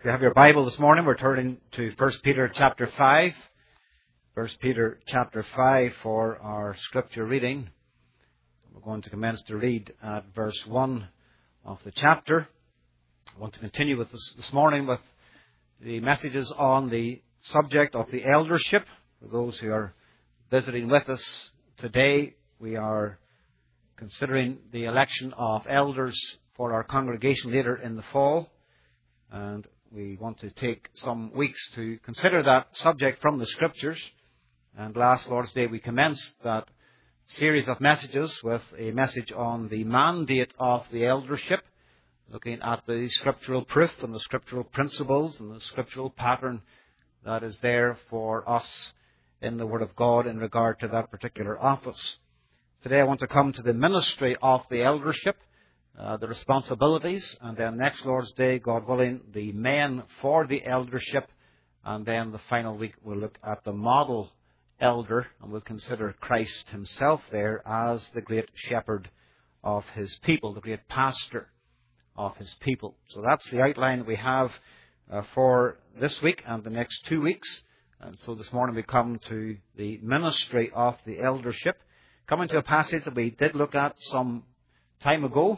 If you have your Bible this morning, we're turning to 1 Peter chapter 5. 1 Peter chapter 5 for our scripture reading. We're going to commence to read at verse 1 of the chapter. I want to continue with this morning with the messages on the subject of the eldership. For those who are visiting with us today, we are considering the election of elders for our congregation later in the fall. And we want to take some weeks to consider that subject from the Scriptures. And last Lord's Day we commenced that series of messages with a message on the mandate of the eldership, looking at the scriptural proof and the scriptural principles and the scriptural pattern that is there for us in the Word of God in regard to that particular office. Today I want to come to the ministry of the eldership, the responsibilities, and then next Lord's Day, God willing, the men for the eldership, and then the final week we'll look at the model elder, and we'll consider Christ himself there as the great shepherd of his people, the great pastor of his people. So that's the outline we have for this week and the next 2 weeks. And so this morning we come to the ministry of the eldership, coming to a passage that we did look at some time ago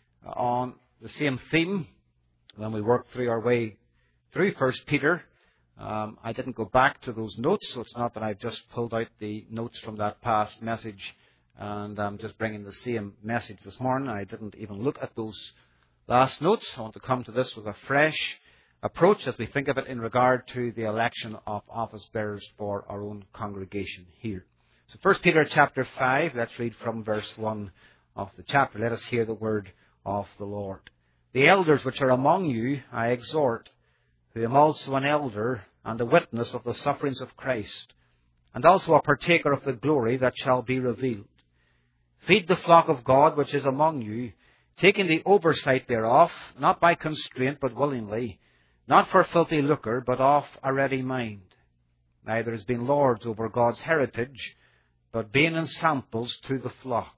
on the same theme when we worked through our way through 1 Peter. I didn't go back to those notes, so it's not that I've just pulled out the notes from that past message and I'm just bringing the same message this morning. I didn't even look at those last notes. I want to come to this with a fresh approach as we think of it in regard to the election of office bearers for our own congregation here. So 1 Peter chapter 5, let's read from verse 1 of the chapter. Let us hear the word of the Lord. The elders which are among you I exhort, who am also an elder and a witness of the sufferings of Christ, and also a partaker of the glory that shall be revealed. Feed the flock of God which is among you, taking the oversight thereof, not by constraint but willingly, not for filthy lucre, but of a ready mind, neither as being lords over God's heritage, but being ensamples to the flock.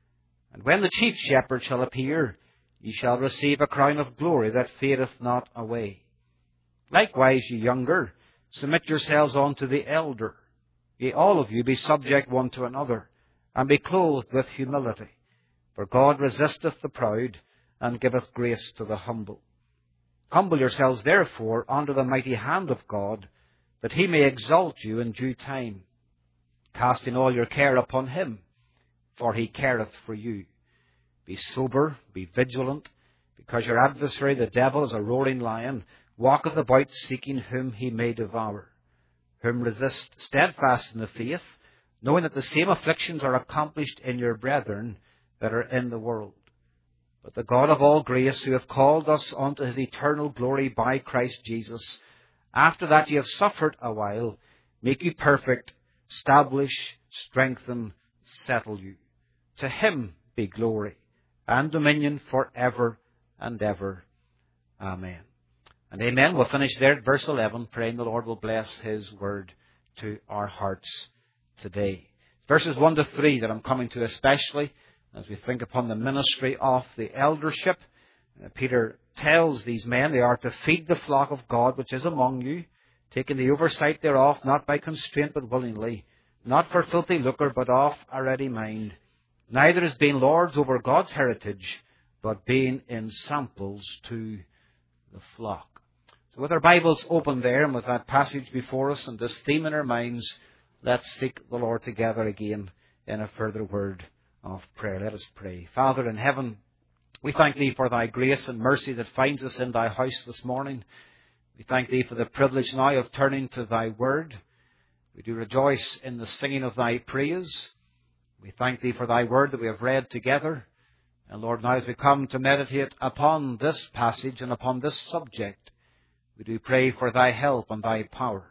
And when the chief shepherd shall appear, ye shall receive a crown of glory that fadeth not away. Likewise, ye younger, submit yourselves unto the elder. Ye all of you be subject one to another, and be clothed with humility. For God resisteth the proud, and giveth grace to the humble. Humble yourselves therefore under the mighty hand of God, that he may exalt you in due time, casting all your care upon him, for he careth for you. Be sober, be vigilant, because your adversary the devil is a roaring lion, walketh about seeking whom he may devour. Whom resist steadfast in the faith, knowing that the same afflictions are accomplished in your brethren that are in the world. But the God of all grace, who hath called us unto his eternal glory by Christ Jesus, after that ye have suffered a while, make you perfect, establish, strengthen, settle you. To him be glory and dominion for ever and ever. Amen. And amen. We'll finish there at verse 11, praying the Lord will bless his word to our hearts today. Verses 1 to 3 that I'm coming to especially as we think upon the ministry of the eldership. Peter tells these men they are to feed the flock of God which is among you, taking the oversight thereof, not by constraint but willingly, not for filthy lucre but of a ready mind, neither as being lords over God's heritage, but being ensamples to the flock. So with our Bibles open there and with that passage before us and this theme in our minds, let's seek the Lord together again in a further word of prayer. Let us pray. Father in heaven, we thank thee for thy grace and mercy that finds us in thy house this morning. We thank thee for the privilege now of turning to thy word. We do rejoice in the singing of thy praise. We thank thee for thy word that we have read together. And Lord, now as we come to meditate upon this passage and upon this subject, we do pray for thy help and thy power.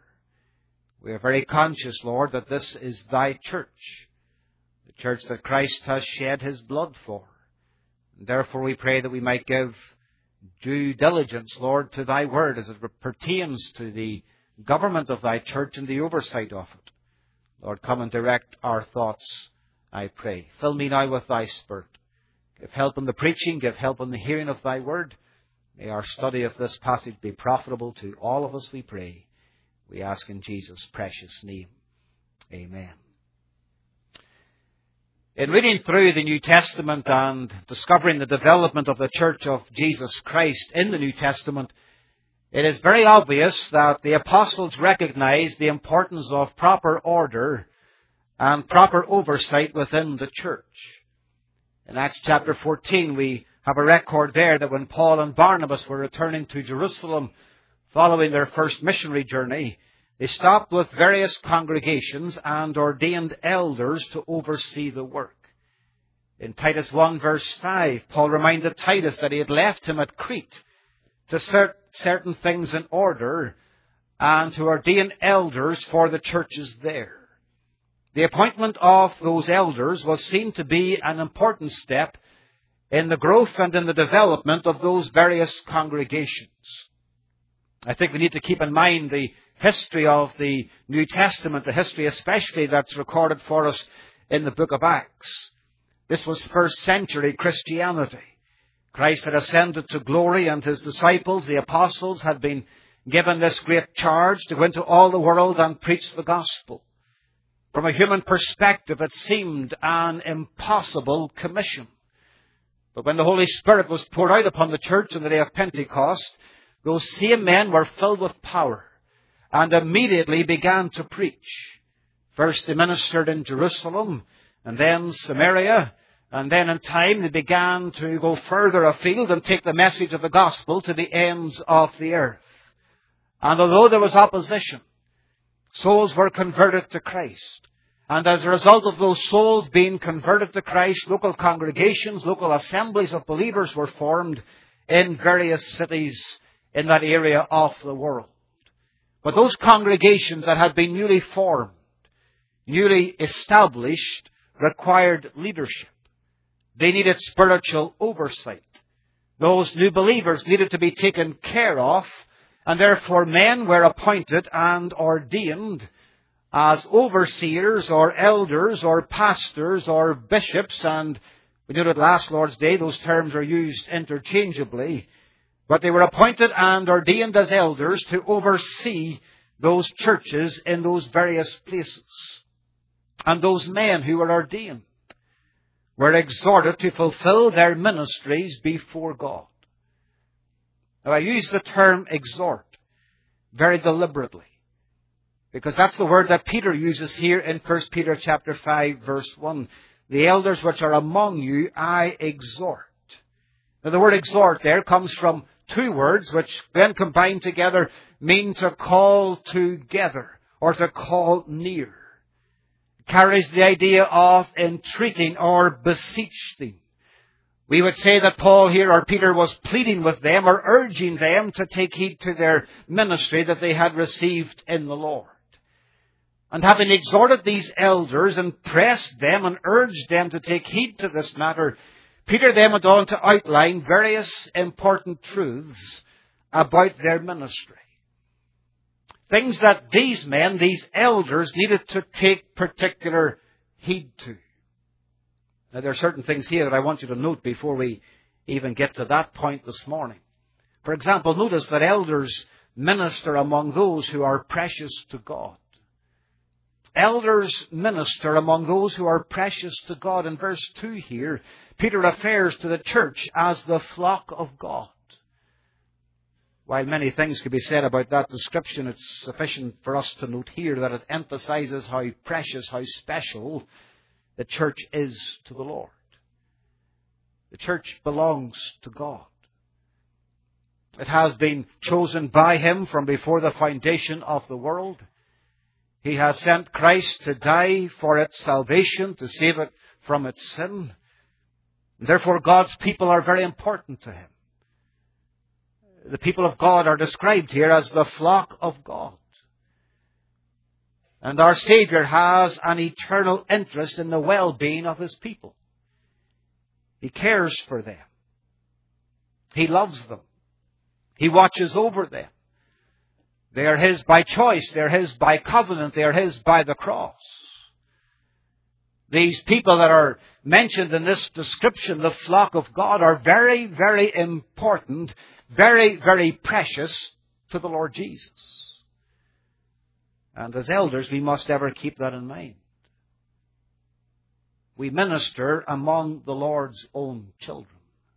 We are very conscious, Lord, that this is thy church, the church that Christ has shed his blood for. And therefore we pray that we might give due diligence, Lord, to thy word as it pertains to the government of thy church and the oversight of it. Lord, come and direct our thoughts, I pray. Fill me now with thy Spirit. Give help in the preaching, give help in the hearing of thy word. May our study of this passage be profitable to all of us, we pray. We ask in Jesus' precious name. Amen. In reading through the New Testament and discovering the development of the Church of Jesus Christ in the New Testament, it is very obvious that the apostles recognized the importance of proper order and proper oversight within the church. In Acts chapter 14, we have a record there that when Paul and Barnabas were returning to Jerusalem following their first missionary journey, they stopped with various congregations and ordained elders to oversee the work. In Titus 1 verse 5, Paul reminded Titus that he had left him at Crete to set certain things in order and to ordain elders for the churches there. The appointment of those elders was seen to be an important step in the growth and in the development of those various congregations. I think we need to keep in mind the history of the New Testament, the history especially that's recorded for us in the book of Acts. This was first century Christianity. Christ had ascended to glory, and his disciples, the apostles, had been given this great charge to go into all the world and preach the gospel. From a human perspective, it seemed an impossible commission. But when the Holy Spirit was poured out upon the church on the day of Pentecost, those same men were filled with power and immediately began to preach. First they ministered in Jerusalem, and then Samaria, and then in time they began to go further afield and take the message of the gospel to the ends of the earth. And although there was opposition, souls were converted to Christ. And as a result of those souls being converted to Christ, local congregations, local assemblies of believers were formed in various cities in that area of the world. But those congregations that had been newly formed, newly established, required leadership. They needed spiritual oversight. Those new believers needed to be taken care of, and therefore men were appointed and ordained as overseers or elders or pastors or bishops, and we know that last Lord's Day those terms are used interchangeably, but they were appointed and ordained as elders to oversee those churches in those various places. And those men who were ordained were exhorted to fulfill their ministries before God. Now, I use the term exhort very deliberately, because that's the word that Peter uses here in 1 Peter chapter 5 verse 1. The elders which are among you, I exhort. Now the word exhort there comes from two words which when combined together mean to call together or to call near. It carries the idea of entreating or beseeching. We would say that Paul here, or Peter, was pleading with them or urging them to take heed to their ministry that they had received in the Lord. And having exhorted these elders and pressed them and urged them to take heed to this matter, Peter then went on to outline various important truths about their ministry. Things that these men, these elders, needed to take particular heed to. Now, there are certain things here that I want you to note before we even get to that point this morning. For example, notice that elders minister among those who are precious to God. Elders minister among those who are precious to God. In verse 2 here, Peter refers to the church as the flock of God. While many things could be said about that description, it's sufficient for us to note here that it emphasizes how precious, how special the church is to the Lord. The church belongs to God. It has been chosen by Him from before the foundation of the world. He has sent Christ to die for its salvation, to save it from its sin. Therefore, God's people are very important to Him. The people of God are described here as the flock of God. And our Savior has an eternal interest in the well-being of His people. He cares for them. He loves them. He watches over them. They are His by choice. They are His by covenant. They are His by the cross. These people that are mentioned in this description, the flock of God, are very, very important, very, very precious to the Lord Jesus. And as elders, we must ever keep that in mind. We minister among the Lord's own children.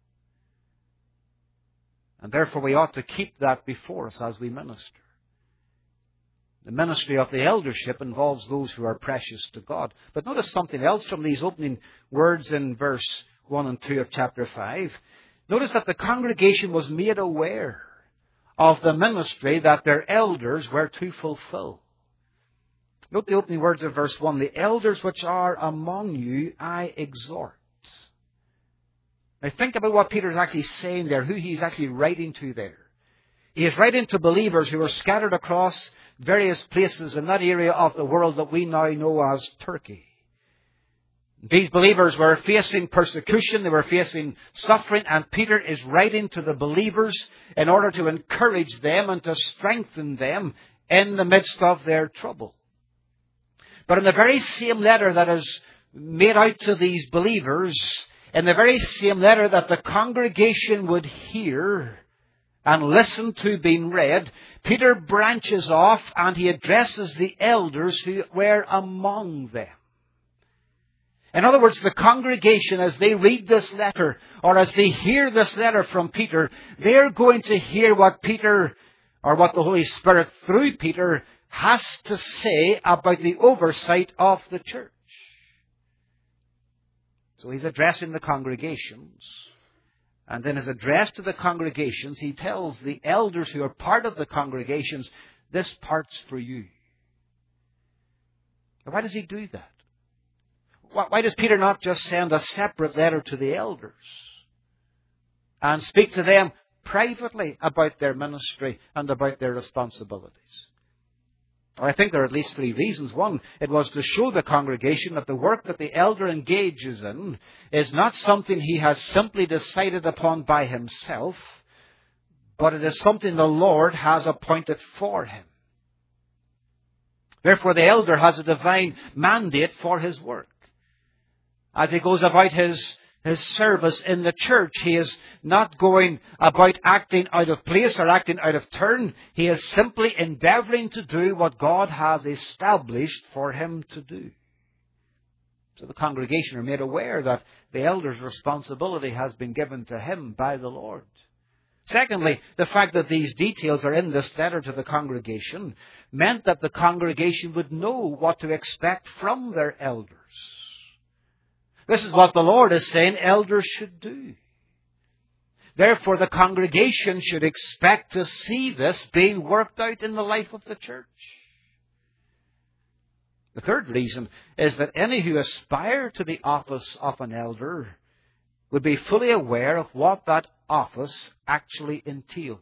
And therefore we ought to keep that before us as we minister. The ministry of the eldership involves those who are precious to God. But notice something else from these opening words in verse 1 and 2 of chapter 5. Notice that the congregation was made aware of the ministry that their elders were to fulfill. Note the opening words of verse 1. The elders which are among you, I exhort. Now think about what Peter is actually saying there, who he's actually writing to there. He is writing to believers who are scattered across various places in that area of the world that we now know as Turkey. These believers were facing persecution, they were facing suffering, and Peter is writing to the believers in order to encourage them and to strengthen them in the midst of their trouble. But in the very same letter that is made out to these believers, in the very same letter that the congregation would hear and listen to being read, Peter branches off and he addresses the elders who were among them. In other words, the congregation, as they read this letter, or as they hear this letter from Peter, they're going to hear what Peter, or what the Holy Spirit through Peter, has to say about the oversight of the church. So he's addressing the congregations. And in his address to the congregations, he tells the elders who are part of the congregations, this part's for you. Now, why does he do that? Why does Peter not just send a separate letter to the elders and speak to them privately about their ministry and about their responsibilities? I think there are at least three reasons. One, it was to show the congregation that the work that the elder engages in is not something he has simply decided upon by himself, but it is something the Lord has appointed for him. Therefore, the elder has a divine mandate for his work. As he goes about his service in the church, he is not going about acting out of place or acting out of turn. He is simply endeavouring to do what God has established for him to do. So the congregation are made aware that the elder's responsibility has been given to him by the Lord. Secondly, the fact that these details are in this letter to the congregation meant that the congregation would know what to expect from their elders. This is what the Lord is saying elders should do. Therefore, the congregation should expect to see this being worked out in the life of the church. The third reason is that any who aspire to the office of an elder would be fully aware of what that office actually entails.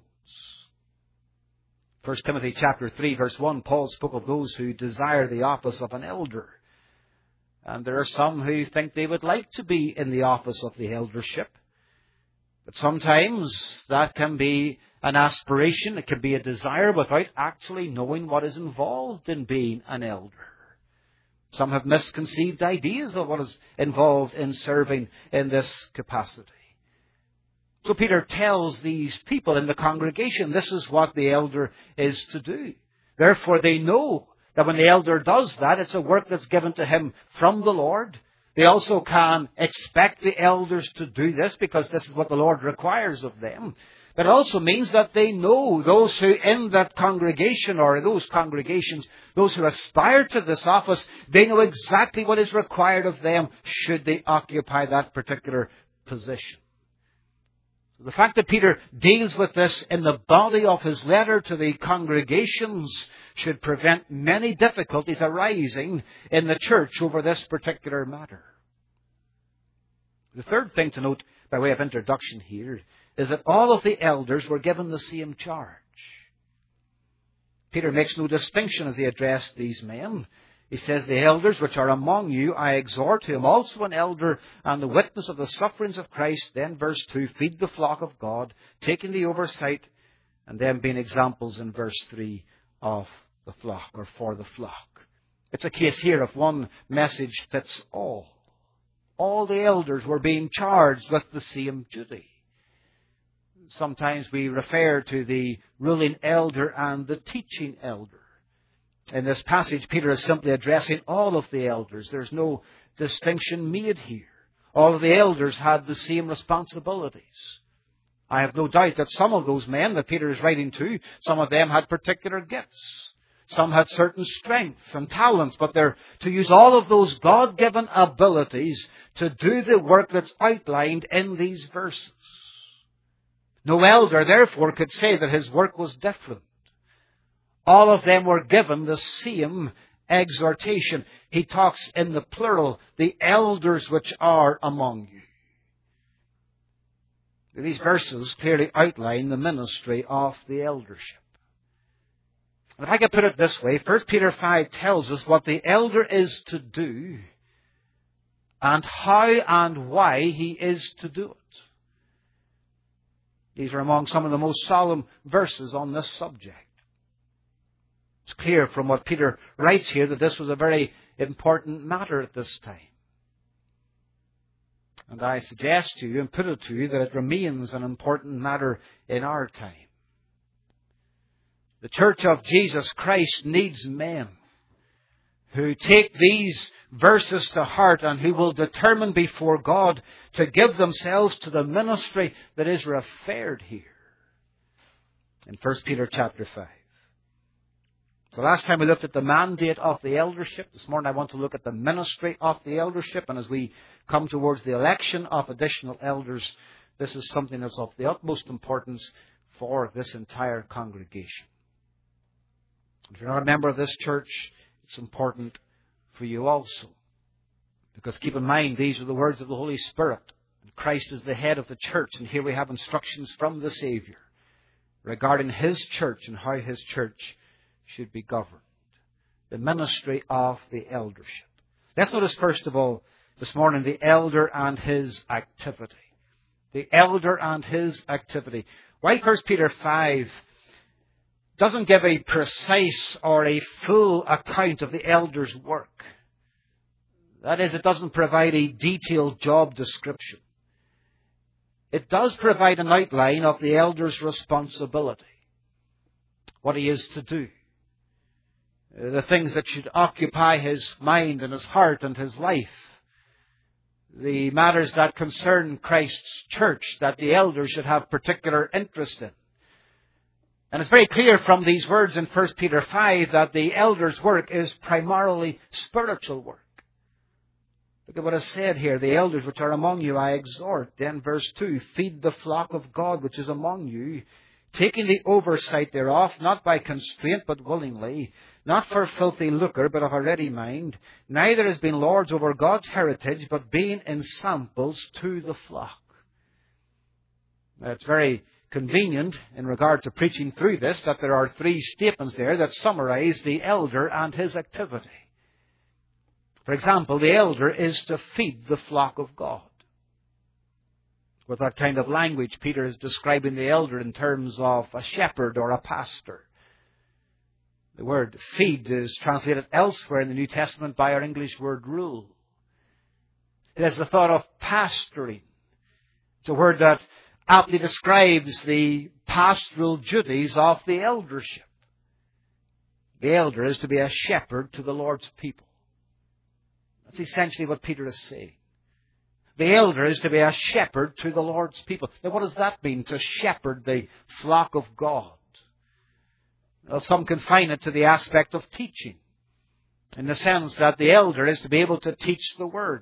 1 Timothy chapter 3, verse 1, Paul spoke of those who desire the office of an elder. And there are some who think they would like to be in the office of the eldership. But sometimes that can be an aspiration, it can be a desire without actually knowing what is involved in being an elder. Some have misconceived ideas of what is involved in serving in this capacity. So Peter tells these people in the congregation, this is what the elder is to do. Therefore they know that when the elder does that, it's a work that's given to him from the Lord. They also can expect the elders to do this because this is what the Lord requires of them. But it also means that they know those who in that congregation or those congregations, those who aspire to this office, they know exactly what is required of them should they occupy that particular position. The fact that Peter deals with this in the body of his letter to the congregations should prevent many difficulties arising in the church over this particular matter. The third thing to note by way of introduction here is that all of the elders were given the same charge. Peter makes no distinction as he addressed these men. He says, the elders which are among you, I exhort, who am also an elder and the witness of the sufferings of Christ. Then verse 2, feed the flock of God, taking the oversight, and then being examples in verse 3 of the flock or for the flock. It's a case here of one message fits all. All the elders were being charged with the same duty. Sometimes we refer to the ruling elder and the teaching elder. In this passage, Peter is simply addressing all of the elders. There's no distinction made here. All of the elders had the same responsibilities. I have no doubt that some of those men that Peter is writing to, some of them had particular gifts. Some had certain strengths and talents, but they're to use all of those God-given abilities to do the work that's outlined in these verses. No elder, therefore, could say that his work was different. All of them were given the same exhortation. He talks in the plural, the elders which are among you. These verses clearly outline the ministry of the eldership. And if I could put it this way, 1 Peter 5 tells us what the elder is to do and how and why he is to do it. These are among some of the most solemn verses on this subject. It's clear from what Peter writes here that this was a very important matter at this time. And I suggest to you and put it to you that it remains an important matter in our time. The Church of Jesus Christ needs men who take these verses to heart and who will determine before God to give themselves to the ministry that is referred here in 1 Peter chapter 5. So last time we looked at the mandate of the eldership. This morning I want to look at the ministry of the eldership. And as we come towards the election of additional elders, this is something that's of the utmost importance for this entire congregation. If you're not a member of this church, it's important for you also. Because keep in mind, these are the words of the Holy Spirit. Christ is the head of the church, and here we have instructions from the Savior regarding His church and how His church should be governed. The ministry of the eldership. Let's notice first of all this morning the elder and his activity. The elder and his activity. While 1 Peter 5 doesn't give a precise or a full account of the elder's work, that is, it doesn't provide a detailed job description. It does provide an outline of the elder's responsibility, what he is to do, the things that should occupy his mind and his heart and his life, the matters that concern Christ's church that the elders should have particular interest in. And it's very clear from these words in 1 Peter 5 that the elder's work is primarily spiritual work. Look at what is said here. The elders which are among you I exhort. Then verse 2, feed the flock of God which is among you, taking the oversight thereof, not by constraint but willingly, not for filthy lucre but of a ready mind, neither as being lords over God's heritage, but being ensamples to the flock. Now, it's very convenient in regard to preaching through this that there are three statements there that summarize the elder and his activity. For example, the elder is to feed the flock of God. With that kind of language, Peter is describing the elder in terms of a shepherd or a pastor. The word feed is translated elsewhere in the New Testament by our English word rule. It has the thought of pastoring. It's a word that aptly describes the pastoral duties of the eldership. The elder is to be a shepherd to the Lord's people. That's essentially what Peter is saying. The elder is to be a shepherd to the Lord's people. Now, what does that mean, to shepherd the flock of God? Well, some confine it to the aspect of teaching, in the sense that the elder is to be able to teach the Word.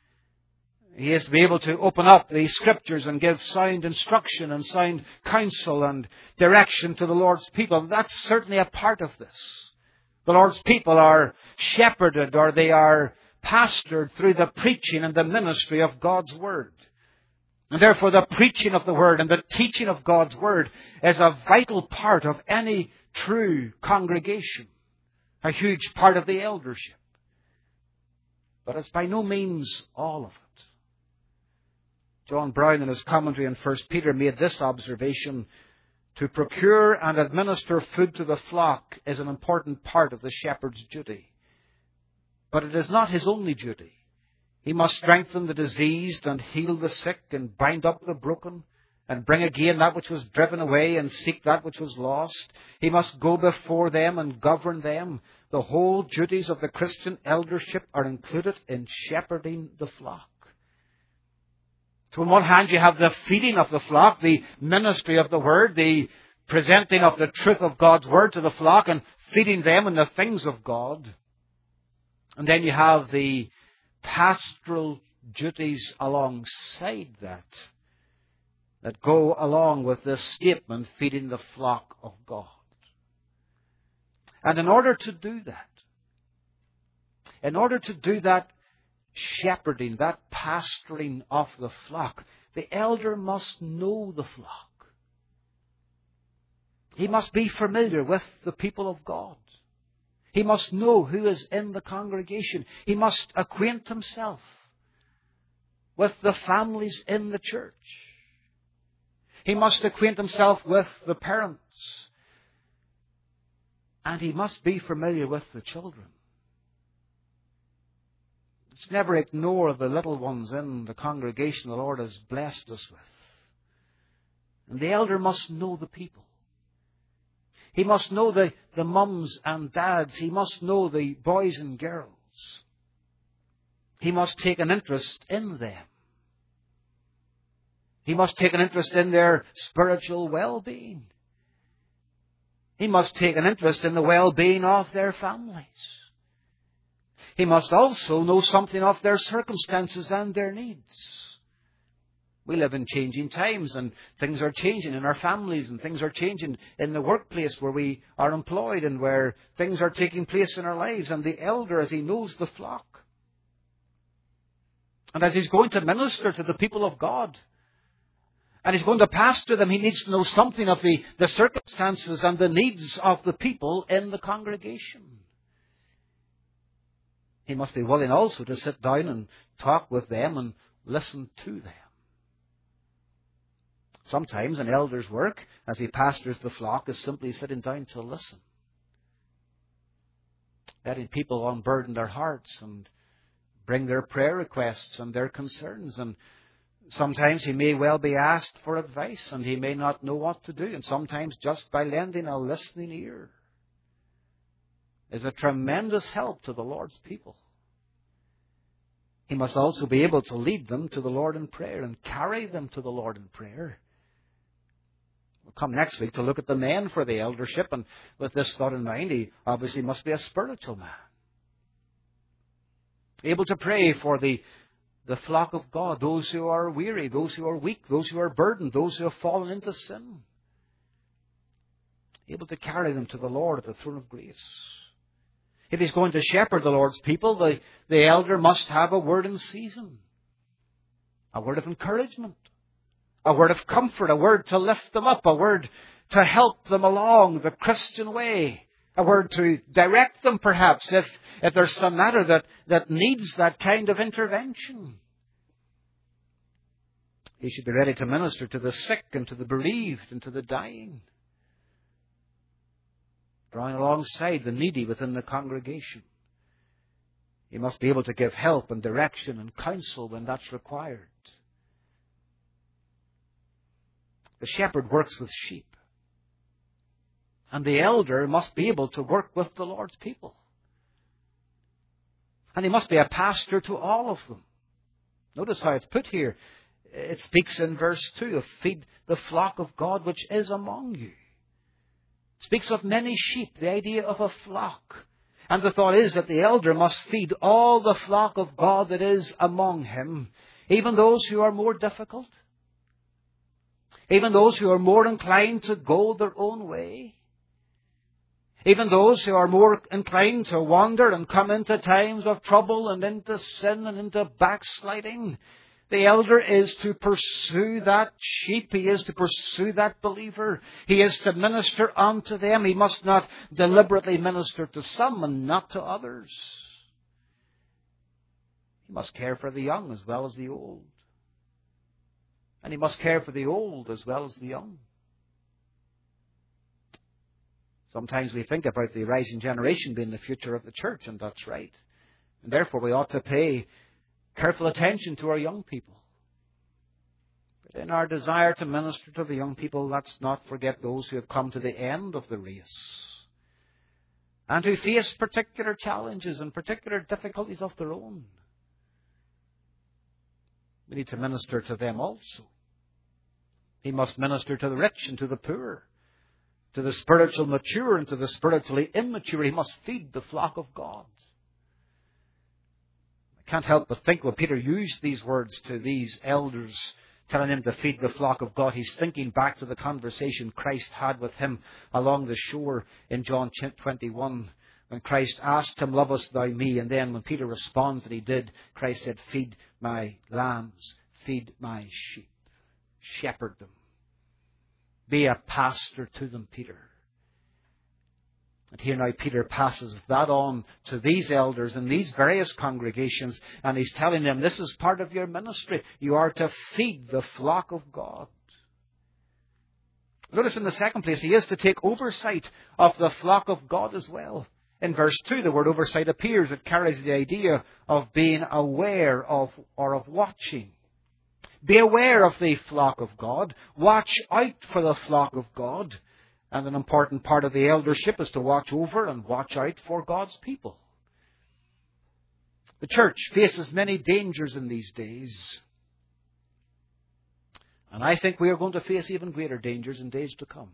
He is to be able to open up the Scriptures and give sound instruction and sound counsel and direction to the Lord's people. That's certainly a part of this. The Lord's people are shepherded, or they are pastored through the preaching and the ministry of God's Word. And therefore the preaching of the Word and the teaching of God's Word is a vital part of any true congregation, a huge part of the eldership. But it's by no means all of it. John Brown in his commentary on 1 Peter made this observation: to procure and administer food to the flock is an important part of the shepherd's duty. But it is not his only duty. He must strengthen the diseased and heal the sick and bind up the broken and bring again that which was driven away and seek that which was lost. He must go before them and govern them. The whole duties of the Christian eldership are included in shepherding the flock. So on one hand you have the feeding of the flock, the ministry of the Word, the presenting of the truth of God's Word to the flock and feeding them in the things of God. And then you have the pastoral duties alongside that go along with this statement, feeding the flock of God. And in order to do that shepherding, that pastoring of the flock, the elder must know the flock. He must be familiar with the people of God. He must know who is in the congregation. He must acquaint himself with the families in the church. He must acquaint himself with the parents. And he must be familiar with the children. Let's never ignore the little ones in the congregation the Lord has blessed us with. And the elder must know the people. He must know the mums and dads. He must know the boys and girls. He must take an interest in them. He must take an interest in their spiritual well-being. He must take an interest in the well-being of their families. He must also know something of their circumstances and their needs. We live in changing times, and things are changing in our families, and things are changing in the workplace where we are employed and where things are taking place in our lives. And the elder, as he knows the flock, and as he's going to minister to the people of God, and he's going to pastor them, he needs to know something of the circumstances and the needs of the people in the congregation. He must be willing also to sit down and talk with them and listen to them. Sometimes an elder's work, as he pastors the flock, is simply sitting down to listen. Letting people unburden their hearts and bring their prayer requests and their concerns. And sometimes he may well be asked for advice and he may not know what to do. And sometimes just by lending a listening ear is a tremendous help to the Lord's people. He must also be able to lead them to the Lord in prayer and carry them to the Lord in prayer. We'll come next week to look at the men for the eldership, and with this thought in mind, he obviously must be a spiritual man. Able to pray for the flock of God, those who are weary, those who are weak, those who are burdened, those who have fallen into sin. Able to carry them to the Lord at the throne of grace. If he's going to shepherd the Lord's people, the elder must have a word in season. A word of encouragement. A word of comfort. A word to lift them up. A word to help them along the Christian way. A word to direct them, perhaps, if there's some matter that needs that kind of intervention. He should be ready to minister to the sick and to the bereaved and to the dying. Drawing alongside the needy within the congregation. He must be able to give help and direction and counsel when that's required. The shepherd works with sheep. And the elder must be able to work with the Lord's people. And he must be a pastor to all of them. Notice how it's put here. It speaks in verse 2 of feed the flock of God which is among you. It speaks of many sheep, the idea of a flock. And the thought is that the elder must feed all the flock of God that is among him, even those who are more difficult, even those who are more inclined to go their own way, even those who are more inclined to wander and come into times of trouble and into sin and into backsliding. The elder is to pursue that sheep. He is to pursue that believer. He is to minister unto them. He must not deliberately minister to some and not to others. He must care for the young as well as the old. And he must care for the old as well as the young. Sometimes we think about the rising generation being the future of the church, and that's right. And therefore we ought to pay careful attention to our young people. But in our desire to minister to the young people, let's not forget those who have come to the end of the race and who face particular challenges and particular difficulties of their own. We need to minister to them also. He must minister to the rich and to the poor, to the spiritual mature and to the spiritually immature. He must feed the flock of God. I can't help but think when Peter used these words to these elders, telling him to feed the flock of God, he's thinking back to the conversation Christ had with him along the shore in John 21, when Christ asked him, "Lovest thou me?" And then when Peter responds that he did, Christ said, "Feed my lambs, feed my sheep, shepherd them. Be a pastor to them, Peter." And here now Peter passes that on to these elders in these various congregations, and he's telling them, this is part of your ministry. You are to feed the flock of God. Notice in the second place, he is to take oversight of the flock of God as well. In verse 2, the word oversight appears. It carries the idea of being aware of or of watching. Be aware of the flock of God. Watch out for the flock of God. And an important part of the eldership is to watch over and watch out for God's people. The church faces many dangers in these days. And I think we are going to face even greater dangers in days to come.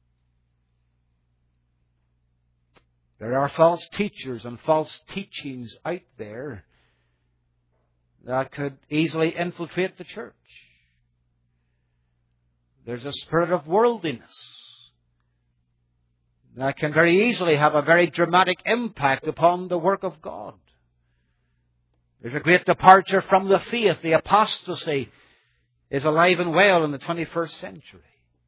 There are false teachers and false teachings out there that could easily infiltrate the church. There's a spirit of worldliness that can very easily have a very dramatic impact upon the work of God. There's a great departure from the faith. The apostasy is alive and well in the 21st century.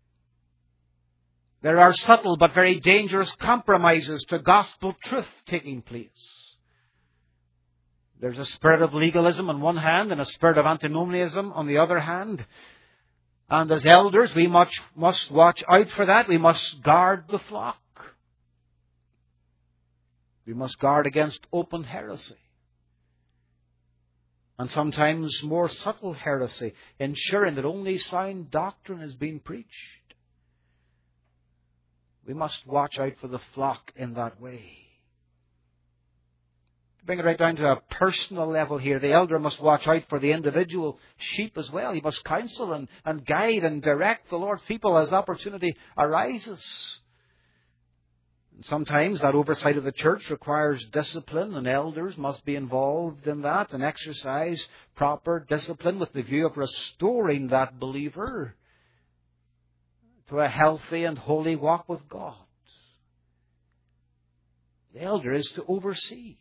There are subtle but very dangerous compromises to gospel truth taking place. There's a spirit of legalism on one hand and a spirit of antinomianism on the other hand. And as elders, we must watch out for that. We must guard the flock. We must guard against open heresy. And sometimes more subtle heresy, ensuring that only sound doctrine is being preached. We must watch out for the flock in that way. To bring it right down to a personal level here, the elder must watch out for the individual sheep as well. He must counsel and guide and direct the Lord's people as opportunity arises. And sometimes that oversight of the church requires discipline, and elders must be involved in that and exercise proper discipline with the view of restoring that believer to a healthy and holy walk with God. The elder is to oversee.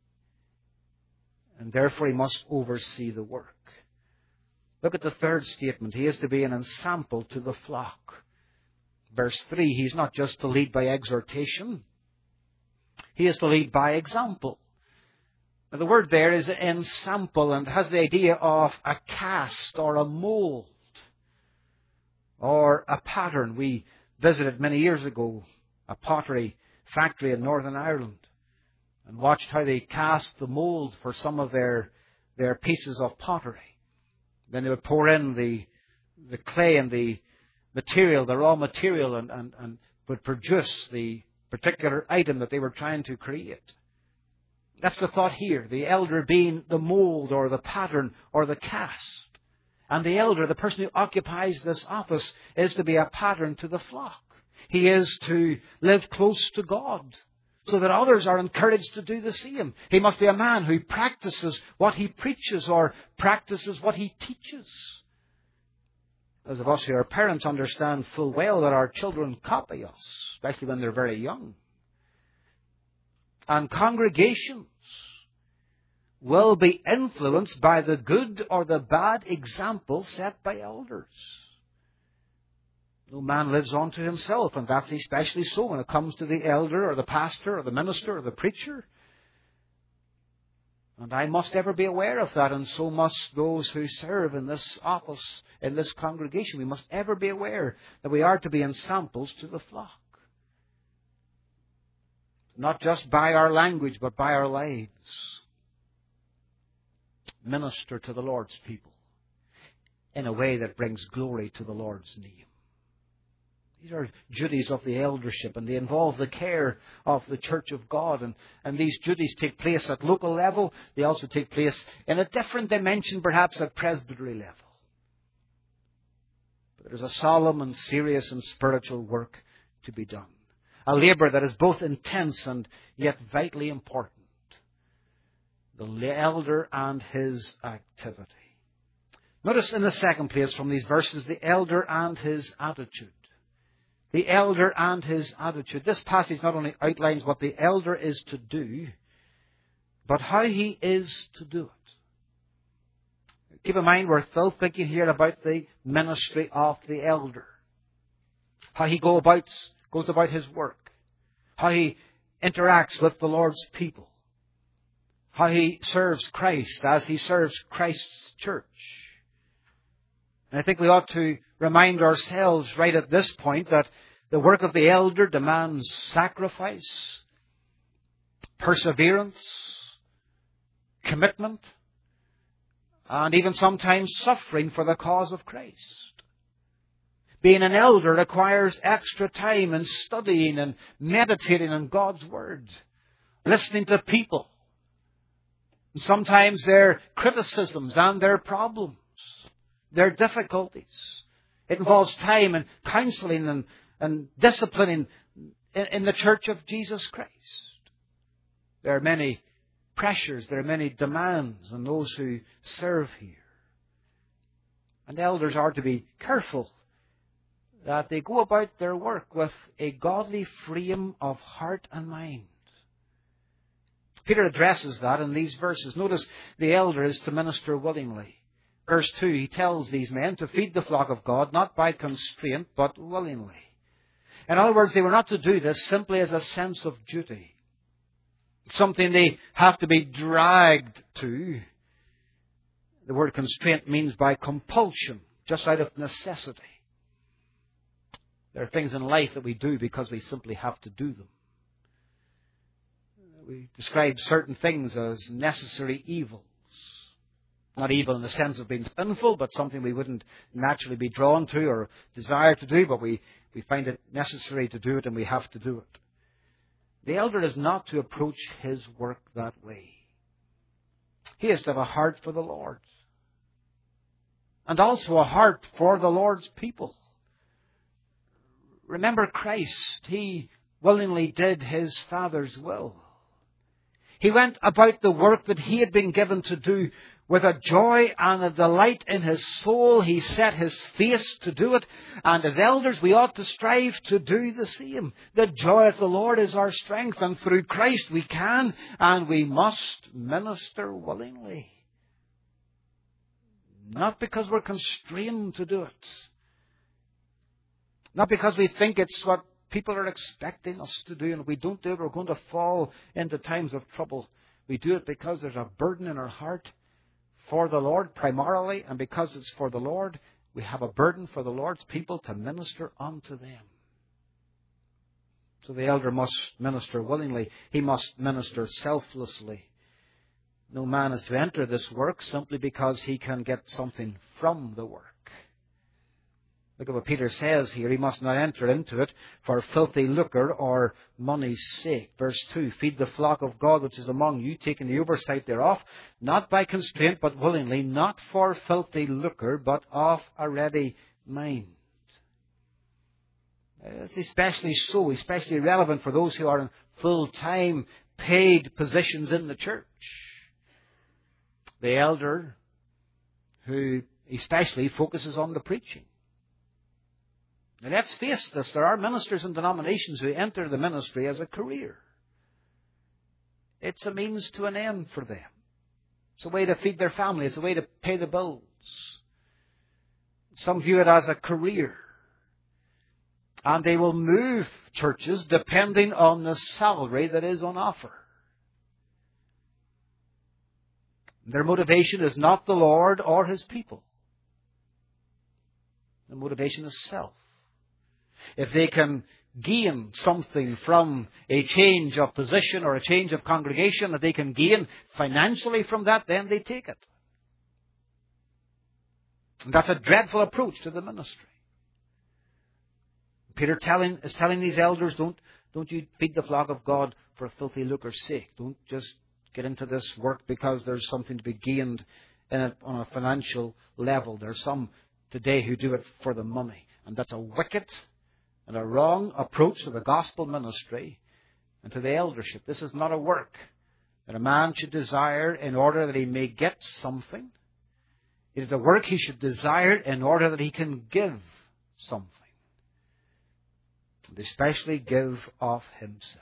And therefore he must oversee the work. Look at the third statement. He is to be an ensample to the flock. Verse 3, he's not just to lead by exhortation. He is to lead by example. Now, the word there is ensample and has the idea of a cast or a mold or a pattern. We visited many years ago a pottery factory in Northern Ireland and watched how they cast the mold for some of their pieces of pottery. Then they would pour in the clay and the material, the raw material, and would produce the particular item that they were trying to create. That's the thought here. The elder being the mold or the pattern or the cast. And the elder, the person who occupies this office, is to be a pattern to the flock. He is to live close to God so that others are encouraged to do the same. He must be a man who practices what he preaches or practices what he teaches. Those of us who are parents understand full well that our children copy us, especially when they're very young. And congregations will be influenced by the good or the bad example set by elders. No man lives unto himself, and that's especially so when it comes to the elder or the pastor or the minister or the preacher. And I must ever be aware of that, and so must those who serve in this office, in this congregation. We must ever be aware that we are to be ensamples to the flock. Not just by our language, but by our lives. minister to the Lord's people in a way that brings glory to the Lord's name. These are duties of the eldership, and they involve the care of the church of God. And these duties take place at local level. They also take place in a different dimension, perhaps at presbytery level. But there's a solemn and serious and spiritual work to be done. A labour that is both intense and yet vitally important. The elder and his activity. Notice in the second place from these verses, the elder and his attitude. The elder and his attitude. This passage not only outlines what the elder is to do, but how he is to do it. Keep in mind, we're still thinking here about the ministry of the elder. How he goes about his work. How he interacts with the Lord's people. How he serves Christ as he serves Christ's church. And I think we ought to remind ourselves right at this point that the work of the elder demands sacrifice, perseverance, commitment, and even sometimes suffering for the cause of Christ. Being an elder requires extra time in studying and meditating on God's Word, listening to people, and sometimes their criticisms and their problems. Their difficulties. It involves time and counseling and disciplining in the church of Jesus Christ. There are many pressures, there are many demands on those who serve here. And elders are to be careful that they go about their work with a godly frame of heart and mind. Peter addresses that in these verses. Notice the elder is to minister willingly. Verse 2, he tells these men to feed the flock of God, not by constraint, but willingly. In other words, they were not to do this simply as a sense of duty. Something they have to be dragged to. The word constraint means by compulsion, just out of necessity. There are things in life that we do because we simply have to do them. We describe certain things as necessary evils. Not evil in the sense of being sinful, but something we wouldn't naturally be drawn to or desire to do, but we find it necessary to do it and we have to do it. The elder is not to approach his work that way. He is to have a heart for the Lord. And also a heart for the Lord's people. Remember Christ. He willingly did his Father's will. He went about the work that he had been given to do with a joy and a delight in his soul. He set his face to do it. And as elders, we ought to strive to do the same. The joy of the Lord is our strength. And through Christ we can and we must minister willingly. Not because we're constrained to do it. Not because we think it's what people are expecting us to do. And if we don't do it, we're going to fall into times of trouble. We do it because there's a burden in our heart for the Lord primarily, and because it's for the Lord, we have a burden for the Lord's people to minister unto them. So the elder must minister willingly. He must minister selflessly. No man is to enter this work simply because he can get something from the work. Look at what Peter says here. He must not enter into it for filthy lucre or money's sake. Verse 2, feed the flock of God which is among you, taking the oversight thereof, not by constraint, but willingly, not for filthy lucre, but of a ready mind. It's especially relevant for those who are in full-time paid positions in the church. The elder, who especially focuses on the preaching. Now let's face this, there are ministers and denominations who enter the ministry as a career. It's a means to an end for them. It's a way to feed their family. It's a way to pay the bills. Some view it as a career. And they will move churches depending on the salary that is on offer. Their motivation is not the Lord or His people. The motivation is self. If they can gain something from a change of position or a change of congregation, that they can gain financially from that, then they take it. And that's a dreadful approach to the ministry. Peter is telling these elders, don't you feed the flock of God for filthy lucre's sake. Don't just get into this work because there's something to be gained in it on a financial level. There's some today who do it for the money. And that's a wicked and a wrong approach to the gospel ministry and to the eldership. This is not a work that a man should desire in order that he may get something. It is a work he should desire in order that he can give something. And especially give of himself.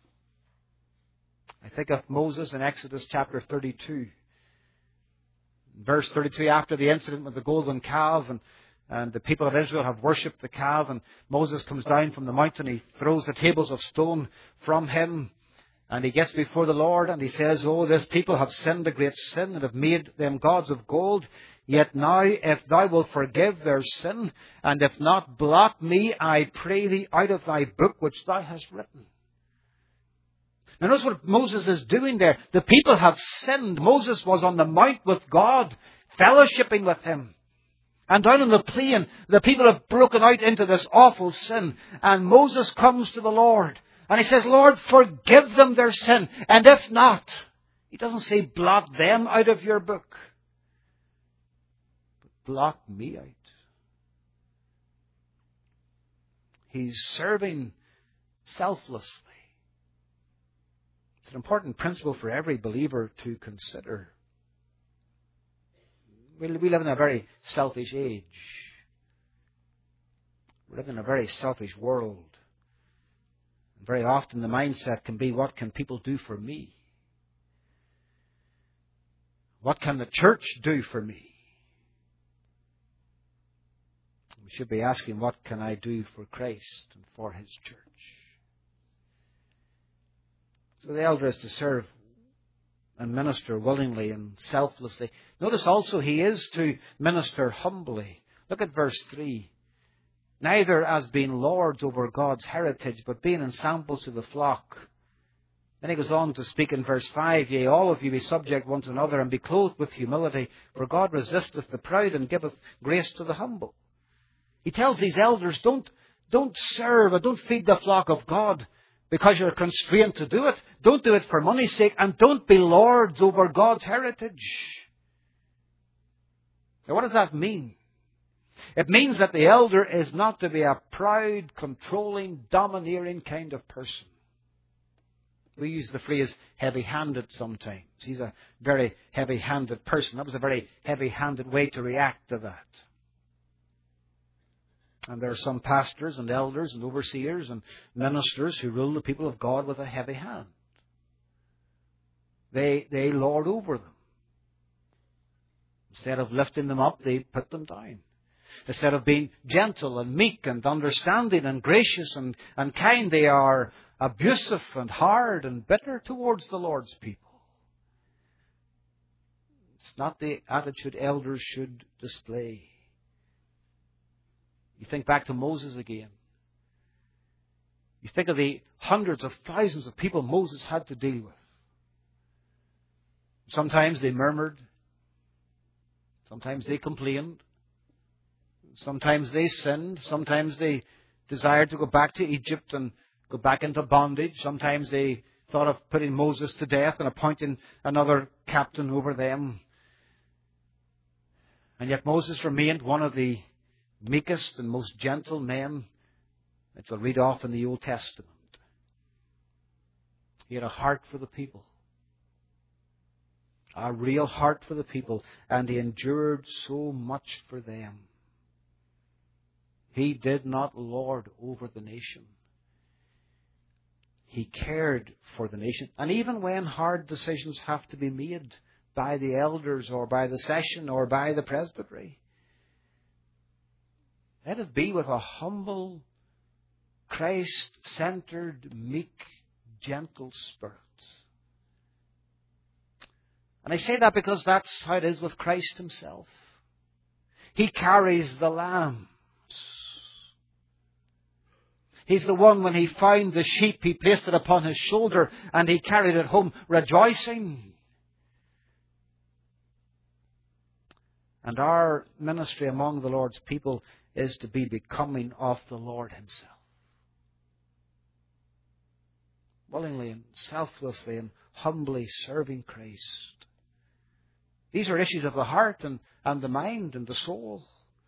I think of Moses in Exodus chapter 32. Verse 32, after the incident with the golden calf, and the people of Israel have worshipped the calf, and Moses comes down from the mountain, he throws the tables of stone from him, and he gets before the Lord, and he says, oh, this people have sinned a great sin, and have made them gods of gold. Yet now, if thou wilt forgive their sin, and if not, blot me, I pray thee, out of thy book which thou hast written. Now notice what Moses is doing there. The people have sinned. Moses was on the mount with God, fellowshipping with him. And down on the plain, the people have broken out into this awful sin. And Moses comes to the Lord. And he says, Lord, forgive them their sin. And if not, he doesn't say blot them out of your book. But blot me out. He's serving selflessly. It's an important principle for every believer to consider. We live in a very selfish age. We live in a very selfish world. And very often the mindset can be, what can people do for me? What can the church do for me? We should be asking, what can I do for Christ and for His church? So the elder is to serve and minister willingly and selflessly. Notice also he is to minister humbly. Look at verse 3. Neither as being lords over God's heritage, but being ensamples to the flock. Then he goes on to speak in verse 5, yea, all of you be subject one to another, and be clothed with humility, for God resisteth the proud and giveth grace to the humble. He tells these elders, don't serve or don't feed the flock of God because you're constrained to do it. Don't do it for money's sake, and don't be lords over God's heritage. Now, what does that mean? It means that the elder is not to be a proud, controlling, domineering kind of person. We use the phrase heavy-handed sometimes. He's a very heavy-handed person. That was a very heavy-handed way to react to that. And there are some pastors and elders and overseers and ministers who rule the people of God with a heavy hand. They lord over them. Instead of lifting them up, they put them down. Instead of being gentle and meek and understanding and gracious and kind, they are abusive and hard and bitter towards the Lord's people. It's not the attitude elders should display. You think back to Moses again. You think of the hundreds of thousands of people Moses had to deal with. Sometimes they murmured. Sometimes they complained. Sometimes they sinned. Sometimes they desired to go back to Egypt and go back into bondage. Sometimes they thought of putting Moses to death and appointing another captain over them. And yet Moses remained one of the meekest and most gentle men that you'll read off in the Old Testament. He had a heart for the people. A real heart for the people. And he endured so much for them. He did not lord over the nation. He cared for the nation. And even when hard decisions have to be made by the elders or by the session or by the presbytery, let it be with a humble, Christ-centered, meek, gentle spirit. And I say that because that's how it is with Christ Himself. He carries the lambs. He's the one, when He found the sheep, He placed it upon His shoulder and He carried it home rejoicing. And our ministry among the Lord's people is to be becoming of the Lord Himself. Willingly and selflessly and humbly serving Christ. These are issues of the heart and the mind and the soul.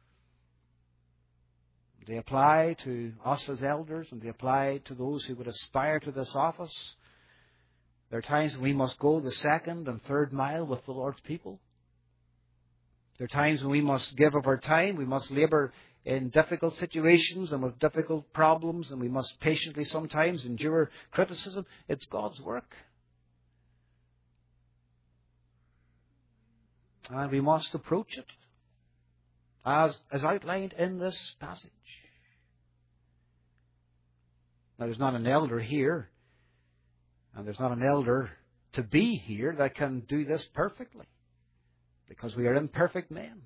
They apply to us as elders, and they apply to those who would aspire to this office. There are times when we must go the second and third mile with the Lord's people. There are times when we must give of our time. We must labour in difficult situations and with difficult problems, and we must patiently sometimes endure criticism. It's God's work. And we must approach it as outlined in this passage. Now, there's not an elder here, and there's not an elder to be here that can do this perfectly, because we are imperfect men.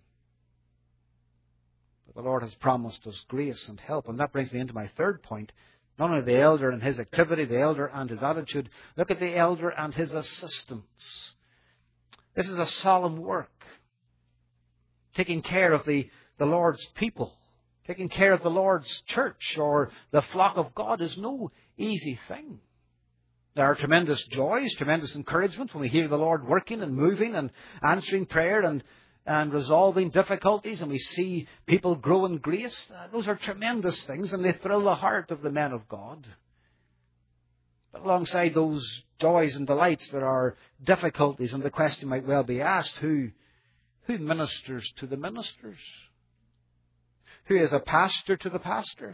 But the Lord has promised us grace and help, and that brings me into my third point. Not only the elder and his activity, the elder and his attitude, look at the elder and his assistance. This is a solemn work. Taking care of the Lord's people. Taking care of the Lord's church or the flock of God is no easy thing. There are tremendous joys, tremendous encouragement when we hear the Lord working and moving and answering prayer and resolving difficulties, and we see people grow in grace. Those are tremendous things, and they thrill the heart of the men of God. But alongside those joys and delights, there are difficulties, and the question might well be asked, who ministers to the ministers? Who is a pastor to the pastor?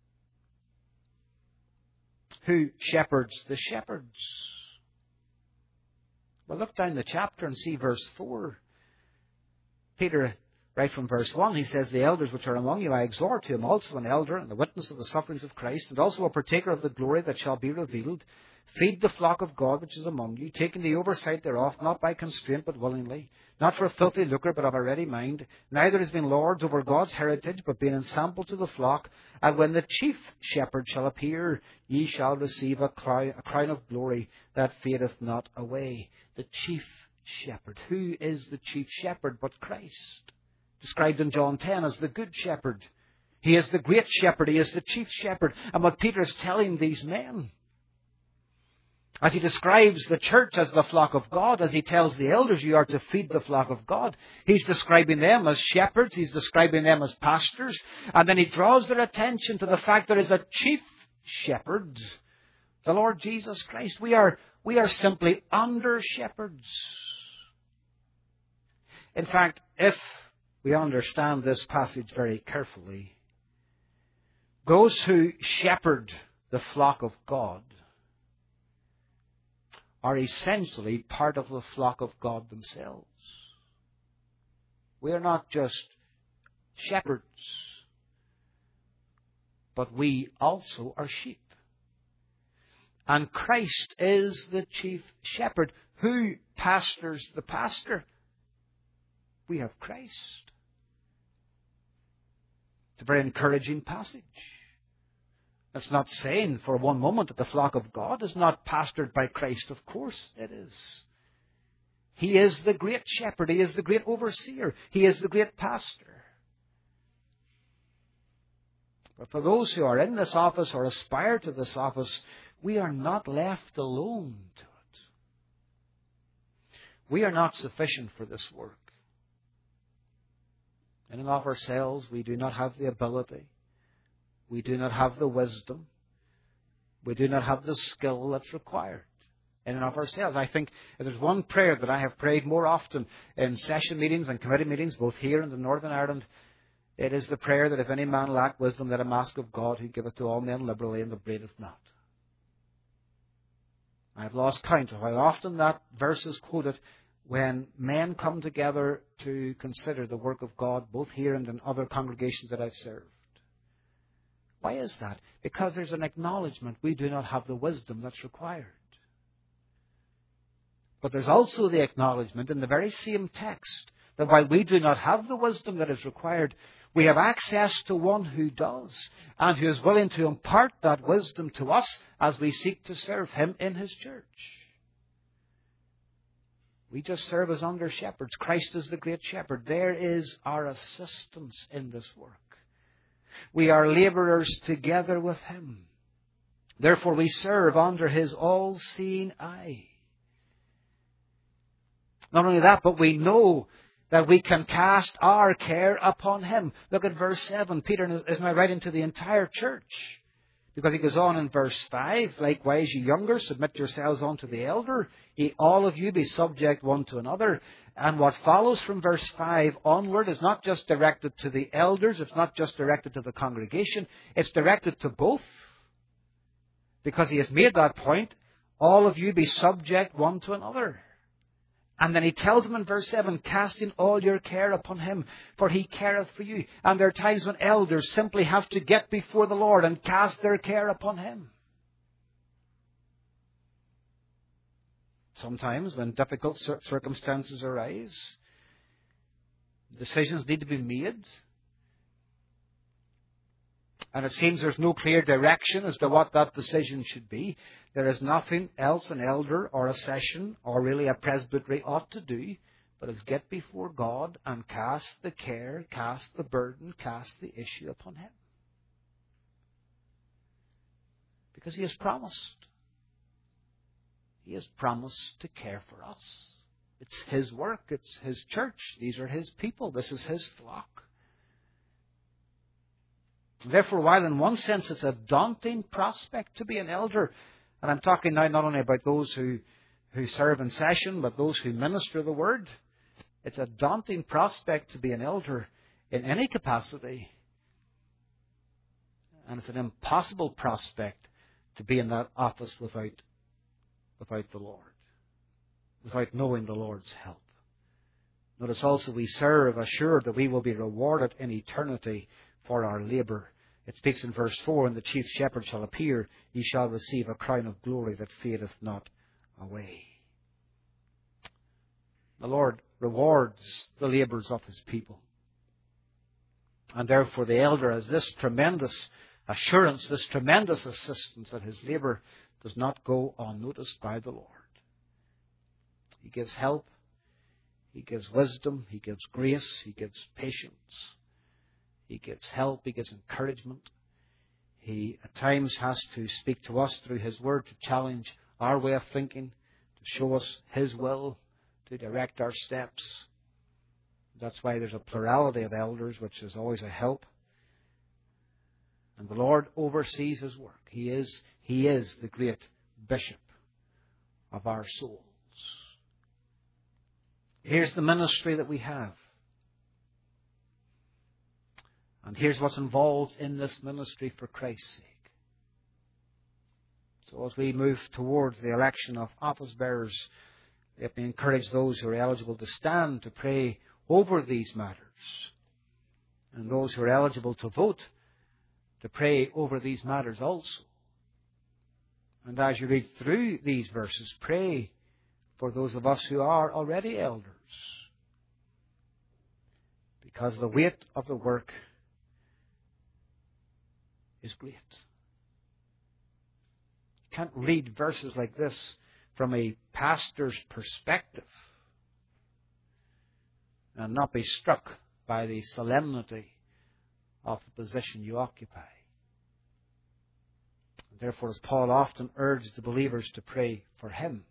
Who shepherds the shepherds? Well, look down the chapter and see verse 4. Peter, right from verse 1, he says, "The elders which are among you I exhort, to him also an elder and a witness of the sufferings of Christ, and also a partaker of the glory that shall be revealed. Feed the flock of God which is among you, taking the oversight thereof, not by constraint but willingly, not for filthy lucre but of a ready mind, neither as being lords over God's heritage, but being ensample to the flock. And when the chief shepherd shall appear, ye shall receive a crown of glory that fadeth not away." The chief shepherd. Who is the chief shepherd but Christ? Described in John 10 as the good shepherd. He is the great shepherd. He is the chief shepherd. And what Peter is telling these men, as he describes the church as the flock of God, as he tells the elders you are to feed the flock of God, he's describing them as shepherds, he's describing them as pastors, and then he draws their attention to the fact there is a chief shepherd, the Lord Jesus Christ. We are simply under shepherds. In fact, if we understand this passage very carefully, those who shepherd the flock of God are essentially part of the flock of God themselves. We are not just shepherds, but we also are sheep. And Christ is the chief shepherd. Who pastors the pastor? We have Christ. It's a very encouraging passage. That's not saying for one moment that the flock of God is not pastored by Christ. Of course it is. He is the great shepherd. He is the great overseer. He is the great pastor. But for those who are in this office or aspire to this office, we are not left alone to it. We are not sufficient for this work. In and of ourselves, we do not have the ability. We do not have the wisdom. We do not have the skill that's required in and of ourselves. I think if there's one prayer that I have prayed more often in session meetings and committee meetings, both here and in Northern Ireland, it is the prayer that if any man lack wisdom, let him ask of God, who giveth to all men liberally and upbraideth not. I have lost count of how often that verse is quoted when men come together to consider the work of God, both here and in other congregations that I've served. Why is that? Because there's an acknowledgement we do not have the wisdom that's required. But there's also the acknowledgement in the very same text that while we do not have the wisdom that is required, we have access to one who does and who is willing to impart that wisdom to us as we seek to serve him in his church. We just serve as under shepherds. Christ is the great shepherd. There is our assistance in this work. We are labourers together with Him. Therefore we serve under His all-seeing eye. Not only that, but we know that we can cast our care upon Him. Look at verse 7. Peter is now writing to the entire church. Because he goes on in verse 5, likewise, you younger, submit yourselves unto the elder. Ye all of you be subject one to another. And what follows from verse 5 onward is not just directed to the elders. It's not just directed to the congregation. It's directed to both. Because he has made that point. All of you be subject one to another. And then he tells them in verse 7, casting all your care upon Him, for He careth for you. And there are times when elders simply have to get before the Lord and cast their care upon Him. Sometimes when difficult circumstances arise, decisions need to be made. And it seems there's no clear direction as to what that decision should be. There is nothing else an elder or a session or really a presbytery ought to do but is get before God and cast the care, cast the burden, cast the issue upon Him. Because He has promised. He has promised to care for us. It's His work. It's His church. These are His people. This is His flock. Therefore, while in one sense it's a daunting prospect to be an elder, and I'm talking now not only about those who serve in session, but those who minister the Word, it's a daunting prospect to be an elder in any capacity. And it's an impossible prospect to be in that office without the Lord, without knowing the Lord's help. Notice also we serve assured that we will be rewarded in eternity for our labour. It speaks in verse 4, and the chief shepherd shall appear, ye shall receive a crown of glory that fadeth not away. The Lord rewards the labours of His people. And therefore the elder has this tremendous assurance, this tremendous assistance that his labour does not go unnoticed by the Lord. He gives help, He gives wisdom, He gives grace, He gives patience. He gives help, He gives encouragement. He at times has to speak to us through His Word to challenge our way of thinking, to show us His will, to direct our steps. That's why there's a plurality of elders, which is always a help. And the Lord oversees His work. He is the great bishop of our souls. Here's the ministry that we have. And here's what's involved in this ministry for Christ's sake. So as we move towards the election of office bearers, let me encourage those who are eligible to stand to pray over these matters. And those who are eligible to vote to pray over these matters also. And as you read through these verses, pray for those of us who are already elders. Because the weight of the work is great. You can't read verses like this from a pastor's perspective and not be struck by the solemnity of the position you occupy. Therefore, as Paul often urged the believers to pray for him,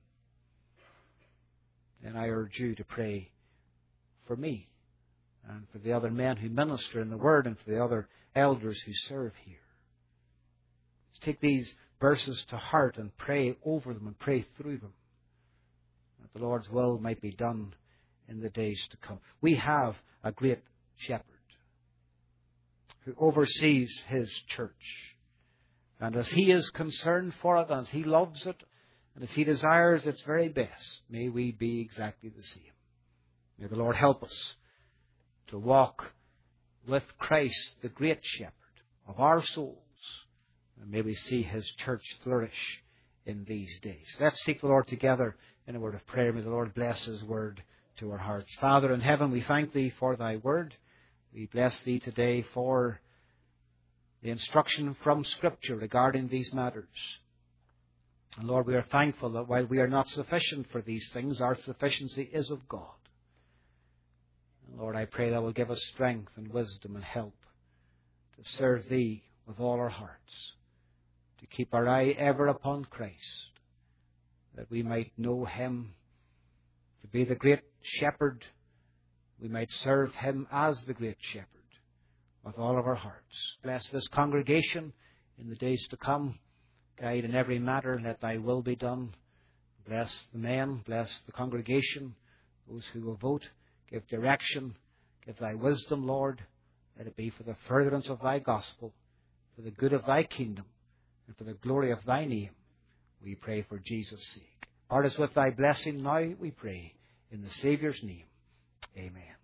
then I urge you to pray for me and for the other men who minister in the Word and for the other elders who serve here. Let's take these verses to heart and pray over them and pray through them, that the Lord's will might be done in the days to come. We have a great shepherd who oversees His church. And as He is concerned for it, as He loves it, and as He desires its very best, may we be exactly the same. May the Lord help us to walk with Christ, the great shepherd of our souls. And may we see His church flourish in these days. Let's seek the Lord together in a word of prayer. May the Lord bless His word to our hearts. Father in heaven, we thank Thee for Thy word. We bless Thee today for the instruction from Scripture regarding these matters. And Lord, we are thankful that while we are not sufficient for these things, our sufficiency is of God. And Lord, I pray that will give us strength and wisdom and help to serve Thee with all our hearts, to keep our eye ever upon Christ, that we might know Him to be the great shepherd. We might serve Him as the great shepherd with all of our hearts. Bless this congregation in the days to come. Guide in every matter. Let Thy will be done. Bless the men. Bless the congregation. Those who will vote. Give direction. Give Thy wisdom, Lord. Let it be for the furtherance of Thy gospel, for the good of Thy kingdom, and for the glory of Thy name. We pray for Jesus' sake. Part us with Thy blessing now, we pray, in the Saviour's name. Amen.